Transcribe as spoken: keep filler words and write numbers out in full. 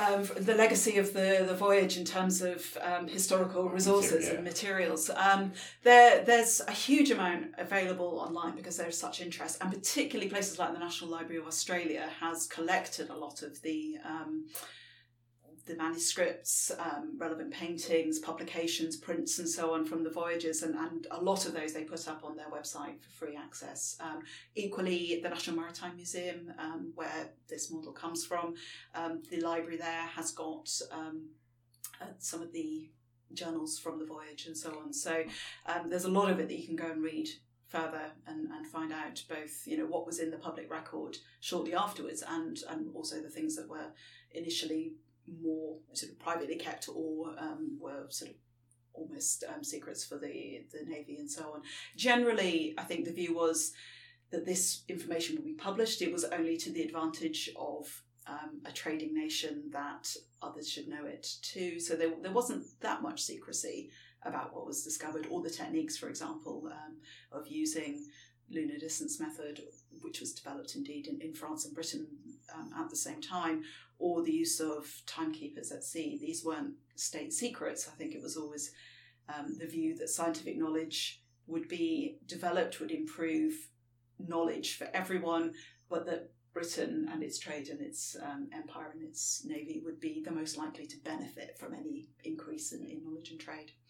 um, the legacy of the, the voyage in terms of um, historical resources Material, yeah. and materials. Um, there, there's a huge amount available online because there's such interest, and particularly places like the National Library of Australia has collected a lot of the um, the manuscripts, um, relevant paintings, publications, prints and so on from the voyages, and, and a lot of those they put up on their website for free access. Um, equally, the National Maritime Museum, um, where this model comes from, um, the library there has got um, uh, some of the journals from the voyage and so on. So um, there's a lot of it that you can go and read further and, and find out both, you know, what was in the public record shortly afterwards, and, and also the things that were initially more sort of privately kept or um, were sort of almost um, secrets for the, the Navy and so on. Generally, I think the view was that this information would be published. It was only to the advantage of um, a trading nation that others should know it too. So there, there wasn't that much secrecy about what was discovered, or the techniques, for example, um, of using lunar distance method, which was developed indeed in, in France and Britain um, at the same time, or the use of timekeepers at sea. These weren't state secrets. I think it was always um, the view that scientific knowledge would be developed, would improve knowledge for everyone, but that Britain and its trade and its um, empire and its navy would be the most likely to benefit from any increase in, in knowledge and trade.